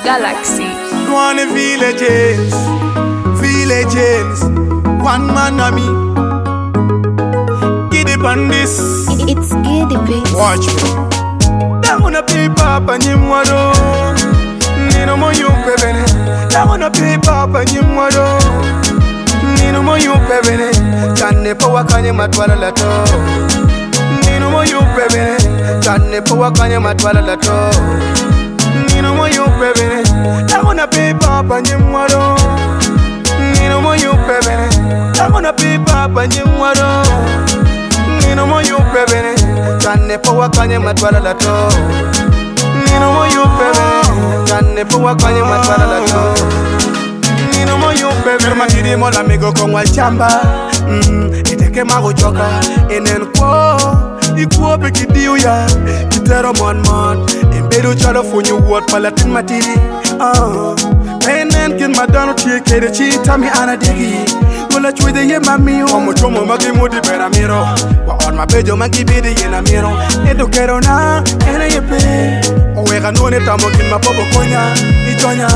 Galaxy. One villages, one man army. Giddy bandits, It's Giddy Bass. watch me. That wanna be Papa Nimwado. Nino mo you pebene. That wanna be Papa Nimwado. Nino mo you pebene. Kane pa wakanye matwala lato. Nino mo you pebene. Kane pa wakanye matwala lato. Nino mo you pebene. That wanna be Papa Nimwado. Nino mo you pebene. That wanna be Papa Nimwado. Nino mo you pebene. Kane pa wakanye matwala lato. Nino mo you pebene. Kane pa wakanye matwala lato. Nino mo you pebene. Matidi mo la migo con wal chamba. Iteke mago choka. Enen ko. Ikuo peki diu ya. Kitero mon. Embedu chalo funyu wot palatin matidi. Penen kin madano tie kere chi tami ana digi. Gola chwede ye mami o mo chomo magi mudi bera miro. Wa on ma bejo magi bidi ye na miro. Edo kero na ene ye pe. O wega none tamo kin ma popo konya ijonya.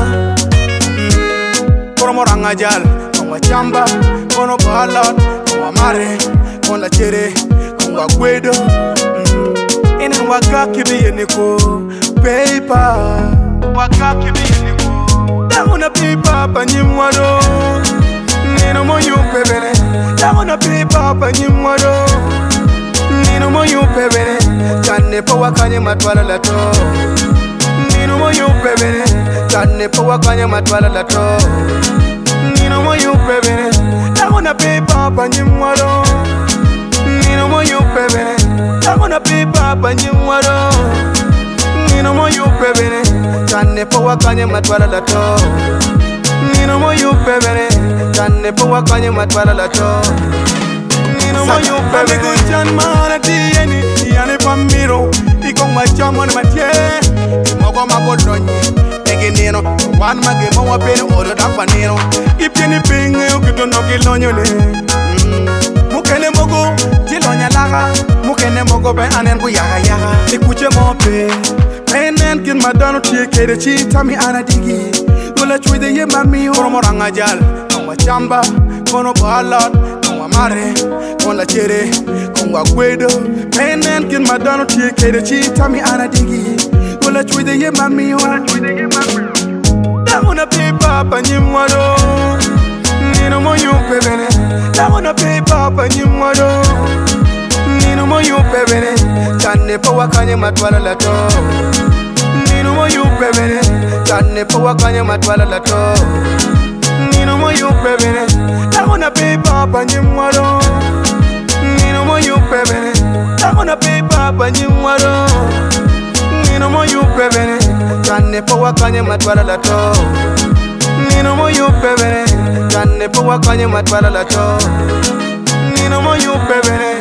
Koro ranga jal, kongwa chamba, kono balot, kongwa mare, kon la chere, kongwa guedo. Ene waka kibi yeniko, paper. Waka kibi yeniko. That wanna be Papa Nimwado. Nino mo you pebene. That wanna be Papa Nimwado. Nino mo you pebene. Kane pa wakanye matwala lato. Nino mo you pebene. Kane pa wakanye matwala lato. Nino mo you pebene. That wanna be Papa Nimwado. Nino mo you pebene. That wanna be Papa Nimwado. Nino mo you pebene. Kane pa wakanye matwala lato. Nino mo you pebene. Kane pa wakanye matwala lato. Nino mo you pebene. Amigo chan mana tieni. Yane pamiro. Iko machamo ni matie. Imogo mabodonye. Ege nino. Wan mage mawa pene oro dakwa nino. Ipini pinge ukitono kilonyo ne. Mukene mogo. Tilonya laga. Mukene mogo be anen bu yaga. Ikuche mope. Penen kin madano tie kere chi tami ana digi. Gola chwede ye mami o Koro ranga jal, kongwa chamba, kono balot, kongwa mare, kon la chere, kongwa guedo. Penen kin madano tie kere chi tami ana digi. Gola chwede ye mami o That wanna be Papa Nimwado. Nino mo you pebene. That wanna be Papa Nimwado. Nino mo you pebene. Kane pa wakanye matwala lato. Nino mo you pebene. Kane pa wakanye matwala lato. Nino mo you pebene. That wanna be Papa Nimwado. Nino mo you pebene. That wanna be Papa Nimwado. Nino mo you pebene. Kane pa wakanye matwala lato. Nino mo you pebene. Kane pa wakanye matwala lato. Nino mo you pebene.